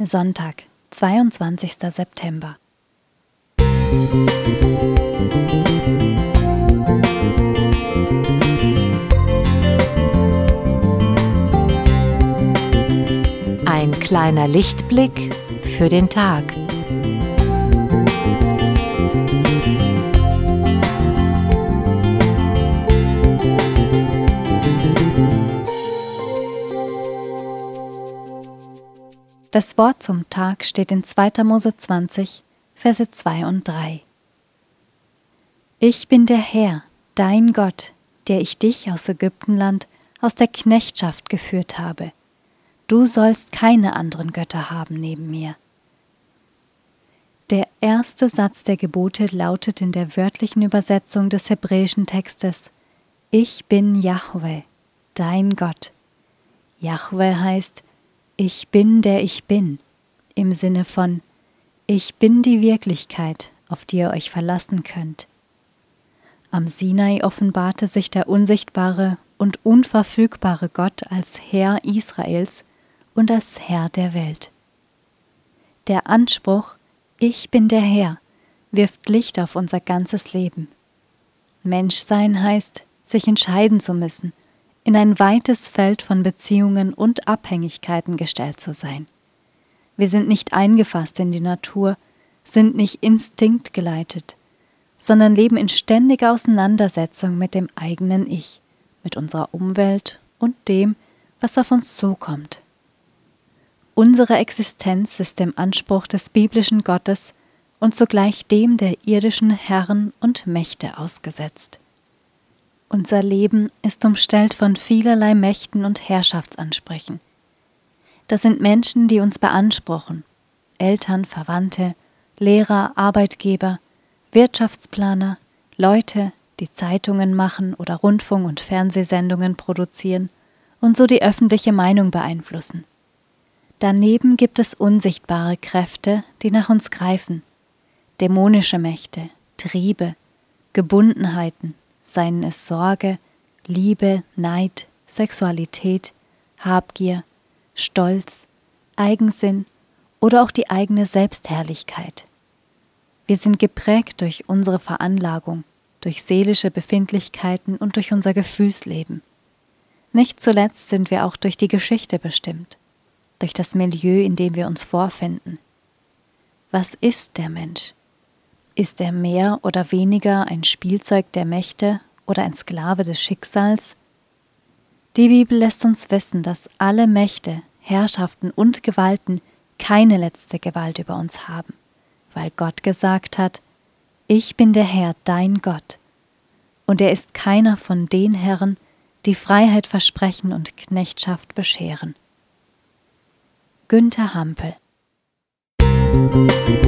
Sonntag, 22. September. Ein kleiner Lichtblick für den Tag. Das Wort zum Tag steht in 2. Mose 20, Verse 2 und 3. Ich bin der Herr, dein Gott, der ich dich aus Ägyptenland, aus der Knechtschaft geführt habe. Du sollst keine anderen Götter haben neben mir. Der erste Satz der Gebote lautet in der wörtlichen Übersetzung des hebräischen Textes: Ich bin Jahwe, dein Gott. Jahwe heißt Ich bin, der ich bin, im Sinne von Ich bin die Wirklichkeit, auf die ihr euch verlassen könnt. Am Sinai offenbarte sich der unsichtbare und unverfügbare Gott als Herr Israels und als Herr der Welt. Der Anspruch Ich bin der Herr wirft Licht auf unser ganzes Leben. Menschsein heißt, sich entscheiden zu müssen, in ein weites Feld von Beziehungen und Abhängigkeiten gestellt zu sein. Wir sind nicht eingefasst in die Natur, sind nicht instinktgeleitet, sondern leben in ständiger Auseinandersetzung mit dem eigenen Ich, mit unserer Umwelt und dem, was auf uns zukommt. Unsere Existenz ist dem Anspruch des biblischen Gottes und zugleich dem der irdischen Herren und Mächte ausgesetzt. Unser Leben ist umstellt von vielerlei Mächten und Herrschaftsansprüchen. Das sind Menschen, die uns beanspruchen: Eltern, Verwandte, Lehrer, Arbeitgeber, Wirtschaftsplaner, Leute, die Zeitungen machen oder Rundfunk- und Fernsehsendungen produzieren und so die öffentliche Meinung beeinflussen. Daneben gibt es unsichtbare Kräfte, die nach uns greifen: dämonische Mächte, Triebe, Gebundenheiten, seien es Sorge, Liebe, Neid, Sexualität, Habgier, Stolz, Eigensinn oder auch die eigene Selbstherrlichkeit. Wir sind geprägt durch unsere Veranlagung, durch seelische Befindlichkeiten und durch unser Gefühlsleben. Nicht zuletzt sind wir auch durch die Geschichte bestimmt, durch das Milieu, in dem wir uns vorfinden. Was ist der Mensch? Ist er mehr oder weniger ein Spielzeug der Mächte oder ein Sklave des Schicksals? Die Bibel lässt uns wissen, dass alle Mächte, Herrschaften und Gewalten keine letzte Gewalt über uns haben, weil Gott gesagt hat: Ich bin der Herr, dein Gott. Und er ist keiner von den Herren, die Freiheit versprechen und Knechtschaft bescheren. Günther Hampel.